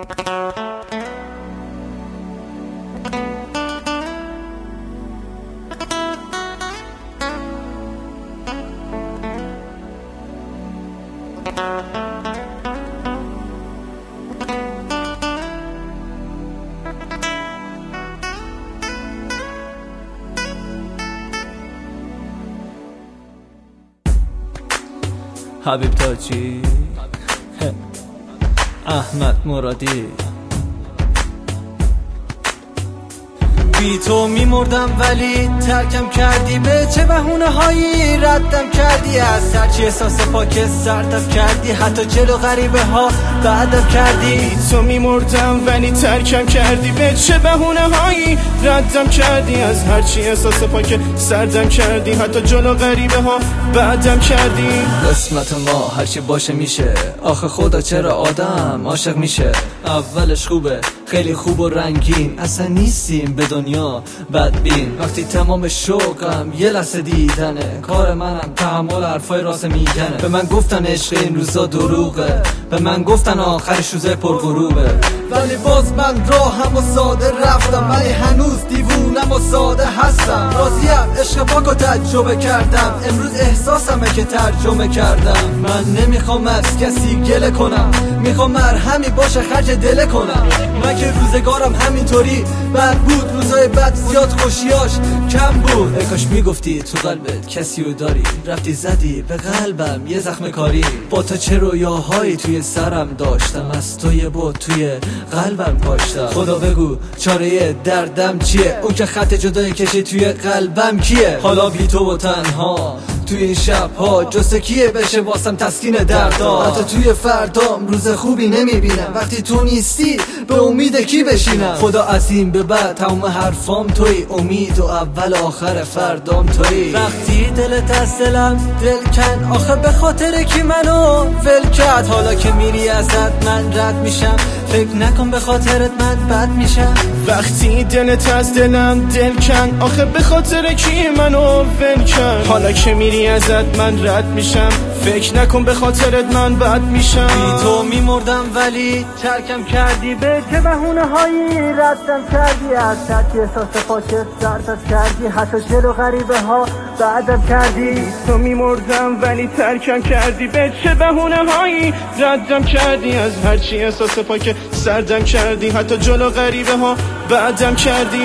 حبیب تاجی، احمد مرادی. بی تو میمردم ولی ترکم کردی، به چه بهونه هایی ردم کردی، از هرچی احساس پاک سردم کردی، حتی جلو غریبه ها بعدم کردی. بی تو میمردم ولی ترکم کردی، به چه بهونه هایی ردم کردی، از هرچی احساس پاک سردم کردی، حتی جلو غریبه ها بعدم کردی. قسمت ما هرچی باشه میشه، آخه خدا چرا آدم عاشق میشه؟ اولش خوبه، خیلی خوب و رنگین، اصلا نیستیم به دنیا بدبین. وقتی تمام شوقم یه لحظه دیدنه، کار منم تحمل حرفای راست میگنه. به من گفتن عشق این روزا دروغه، به من گفتن آخرش روزه پرغروبه، ولی باز من راهم و ساده رفتم، ولی هنوز دیوونم و ساده هستم. راضیم عشق پاکو تجربه کردم، امروز احساسمه که ترجمه کردم. من نمیخوام از کسی گله کنم، میخوام مرهمی باشه خرج دل کنم. من که روزگارم همینطوری بد بود، روزای بد زیاد خوشیاش کم بود. ای کاش میگفتی تو قلبت کسی رو داری، رفتی زدی به قلبم یه زخم کاری. با تو چه رویاهایی توی سرم داشتم، از تو یه بود توی قلبم کاشتم. خدا بگو چاره دردم چیه، اون که خط جدای کشی توی قلبم کیه؟ حالا بی تو و تنها توی این شبها جسته کیه بشه واسم تسکین دردا؟ حتی توی فردام روز خوبی نمیبینم، وقتی تو نیستی به امید کی بشینم؟ خدا از این به بعد تمام حرفام توی، امید و اول آخر فردام توی. وقتی دلت از دلم دل کن، آخه به خاطر کی منو ول کرد؟ حالا که میری ازت من رد میشم، فکر نکن به خاطرت من بد میشم. وقتی دلت از دلم دل کن، آخه به خاطر کی منو ول کرد؟ حالا که میری ازت من رد میشم، فکر نکن به خاطرت من بد میشم. بی تو میمردم ولی ترکم کردی، به چه بهونه هایی ردم کردی، از هرچی احساس پاکت سردم کردی، حتی جلو غریبه ها بعدم کردی. بی تو میمردم ولی ترکم کردی، به چه بهونه هایی ردم کردی، از هرچی احساس پاک سردم کردی، حتی جلو غریبه ها بعدم کردی.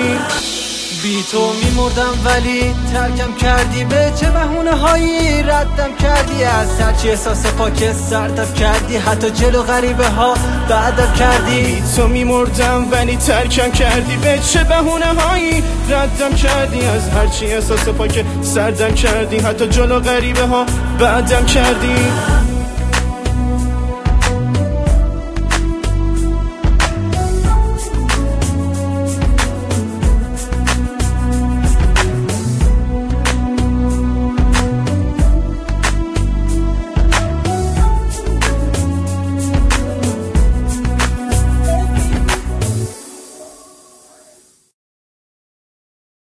بی تو میمردم ولی ترکم کردی، به چه بهونه هایی ردم کردی، از هرچی احساس پاک سردم کردی، حتی جلو غریبه ها بعدم کردی. بی تو میمردم ولی ترکم کردی، به چه بهونه هایی ردم کردی، از هرچی احساس پاک سردم کردی، حتی جلو غریبه ها بعدم کردی.